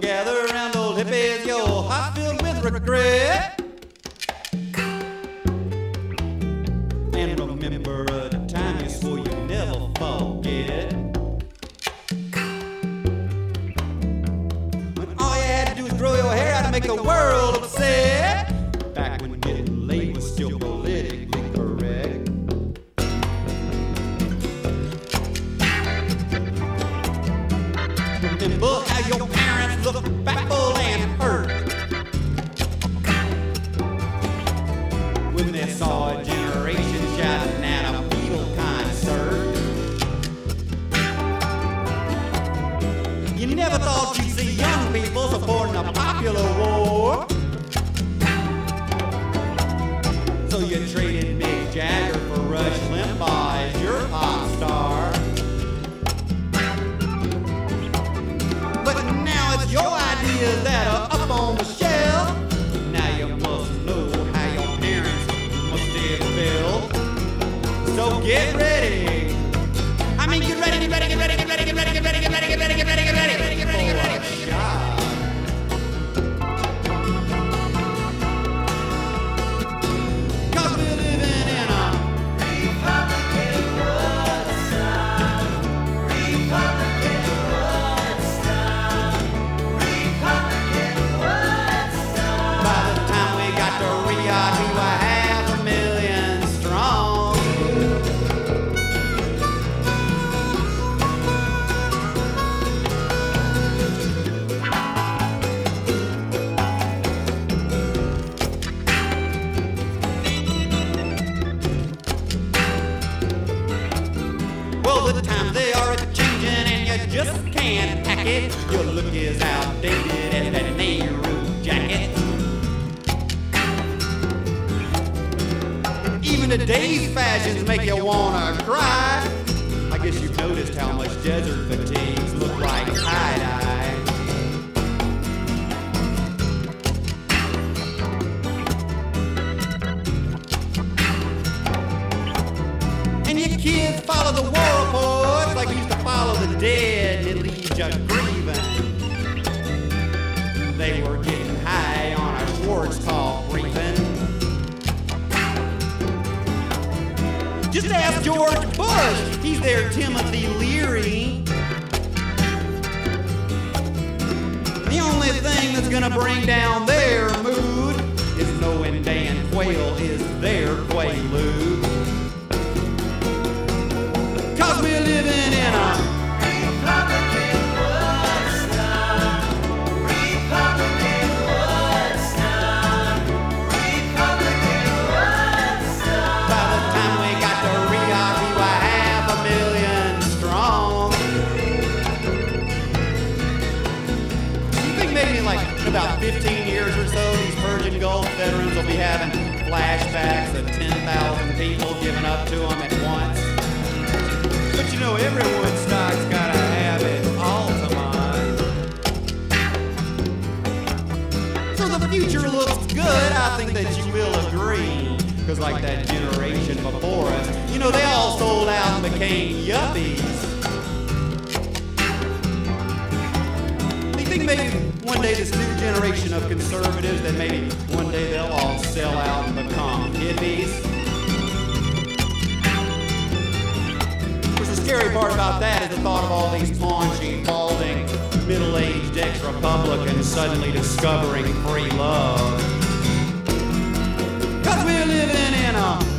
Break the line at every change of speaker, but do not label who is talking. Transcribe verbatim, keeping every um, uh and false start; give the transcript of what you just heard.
gather around old hippies, your heart filled with regret. And remember the time you swore you'd never forget. When all you had to do was grow your hair out to make the world upset. Back when getting laid was still politically correct. Remember how your parents looked baffled and hurt when they saw a generation shouting at a Beatle concert. You never thought you'd see young people supporting a popular war. So you traded Mick Jagger for Rush Limbaugh as your pop star. But now it's your ideas that are up on the shelf. Now you must know how your parents must have felt. So get ready. I mean, get ready, get ready, get ready, get ready, get ready, get ready, get ready, get ready, get ready, get ready, get ready, get ready, get ready, get ready. Well, the times they are a-changing and you just can't hack it. Your look is outdated as that Nehru jacket. Even today's fashions make you wanna cry. I guess you've noticed how much desert fatigues look like tie-dye. And your kids follow the war reports like you used to follow the dead, and it leaves you grieving. They were getting high on a Schwarzkopf briefing. Just ask George Bush, he's their Timothy Leary. The only thing that's gonna bring down their mood is knowing Dan Quayle is their Quaalude. Cause we're living in a Republican Woodstock, Republican Woodstock, Republican Woodstock. By the time we got to Riyadh, we were half a million strong. You think maybe like in about fifteen years or so, these Persian Gulf veterans will be having flashbacks of ten thousand people giving up to them at once? But you know, every Woodstock's gotta have it Altamont. So the future looks good, I think that you will agree. Cause like that generation before us, you know, they all sold out and became yuppies. Do you think maybe one day this new generation of conservatives, that maybe one day they'll all sell out and become hippies? The scary part about that is the thought of all these paunchy, balding, middle-aged ex-Republicans suddenly discovering free love. Cause we're living in a